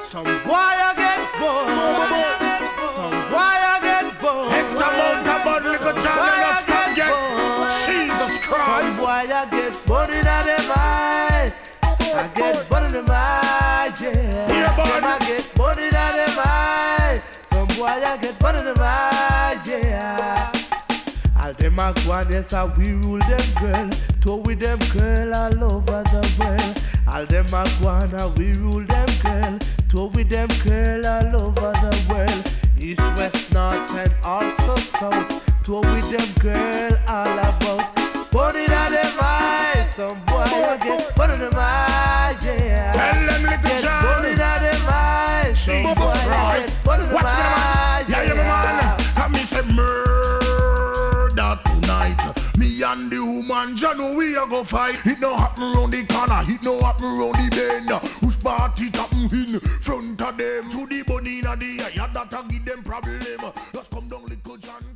Some boy I get born. Some boy I get born. X amount of bad little child and stop get. Jesus Christ. Some boy I get born in them eye. I get born in them eye, yeah. Some I get born in them eye. Some boy I get born in them eye, yeah. All them a go and yes, we rule them girl. Tour with them girl all over the world. All them a go and we rule them girl. Tour with them girl all over the world. East, west, north and also south. Tour with them girl all about. Put it on them eyes. Some boy I get put in them eyes, yeah. Tell them little child. Put it on them eyes. Some boy I get put in them eyes, yeah. Yeah, man. Come me say murder tonight. Me and the woman, John, we a go fight. It no happen round the corner, it no happen round the bend. Who's party happen in front of them? To the bunny in the eye, that a give them problem. Just come down, little John.